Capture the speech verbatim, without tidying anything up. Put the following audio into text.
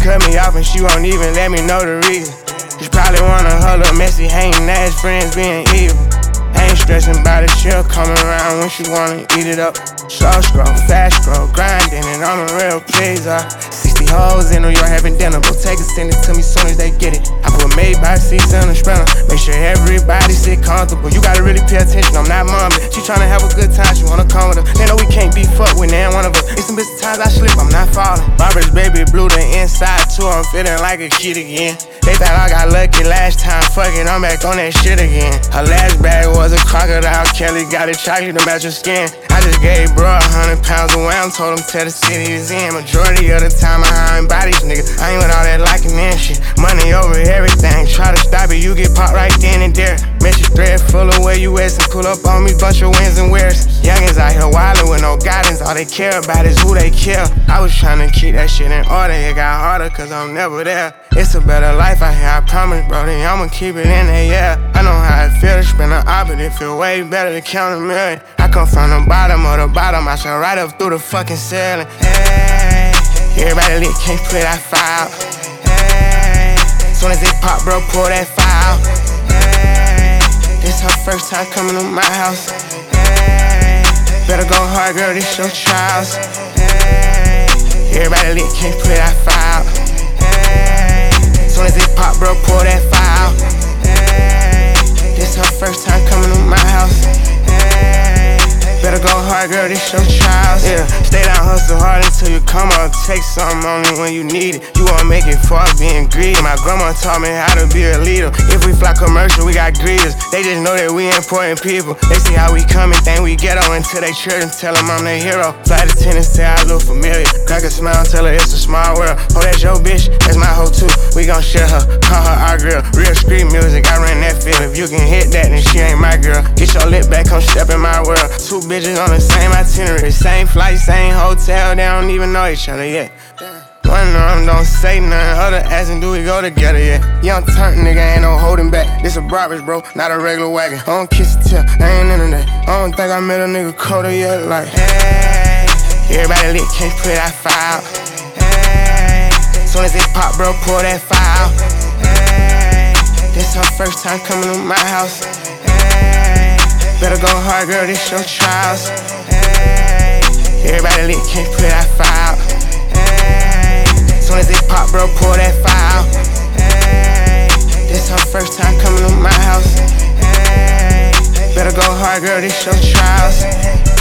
cut me off and she won't even let me know the reason. She probably wanna her little messy hating ass friends being evil. I ain't stressing about it, she'll come around when she wanna eat it up. Slow scroll, fast scroll, grinding, and I'm a real pleaser. Sixty hoes in New York having dinner, but take it, send it to me soon as they get it. I put made by seats in the sprinter, make sure everybody sit comfortable. You gotta really pay attention, I'm not mommy. She tryna have a good time, she wanna come with her. They know we can't be fucked with, they ain't one of us. It's some bitch times I slip, I'm not falling. Barbara's baby blue, the inside too, I'm feeling like a kid again. They thought I got lucky last time, fuck it, I'm back on that shit again. Her last bag was a crocodile, Kelly got it chocolate to match her skin. I just gave bro a hundred pounds of wham, told him tell the city is in. Majority of the time I hiring bodies, nigga. I ain't with all that liking and shit. Money over everything, try to stop it, you get popped right then and there. Message thread full of where you at, and pull up on me, bunch of wins and wears. Youngins out here wildin' with no guidance, all they care about is who they kill. I was tryna keep that shit in order, it got harder cause I'm never there. It's a better life out here, I promise, brody, I'ma keep it in there, yeah. I know how it feel to spend an op, but it feel way better to count a million. I come from the bottom of the bottom, I shall right up through the fucking ceiling. Hey, everybody lit, can't put that fire out. Hey, soon as it pop, bro, pull that fire out. Hey, this her first time coming to my house. Hey, better go hard, girl, this your trials. Hey, everybody lit, can't put that fire out. Hey, soon as it pop, bro, pull that fire out. Hey, this her first time coming to my house. Hey, better go hard, girl, this your trials. Yeah, stay down, hustle hard until you come up. Take something only when you need it. You won't make it far being greedy. My grandma taught me how to be a leader. If we fly commercial, we got greeters. They just know that we important people. They see how we come and think we ghetto until they church and tell them I'm their hero. Flight attendants say I look familiar. Crack a smile, tell her it's a small world. Oh, that's your bitch, that's my hoe too. We gon' share her, call her our girl. Real street music, I ran that field. If you can hit that, then she ain't my girl. Get your lip back, come step in my world. Two bitches on the same itinerary, same flight, same hotel. They don't even know each other yet. One of them don't say nothing, other asking do we go together yet. Young turn nigga, ain't no holding back. This a Brabus, bro, not a regular wagon. I don't kiss the tip, I ain't into that. I don't think I met a nigga colder yet. Like, hey, everybody lit, can't put that fire out. Hey, soon as it pop, bro, pull that fire out. Hey, this her first time coming to my house. Hey, better go hard, girl, this your trials. Hey, everybody lit, can't put that fire out. Hey, soon as it pop, bro, pull that fire out. Hey, this her first time coming to my house. Hey, better go hard, girl, this your trials.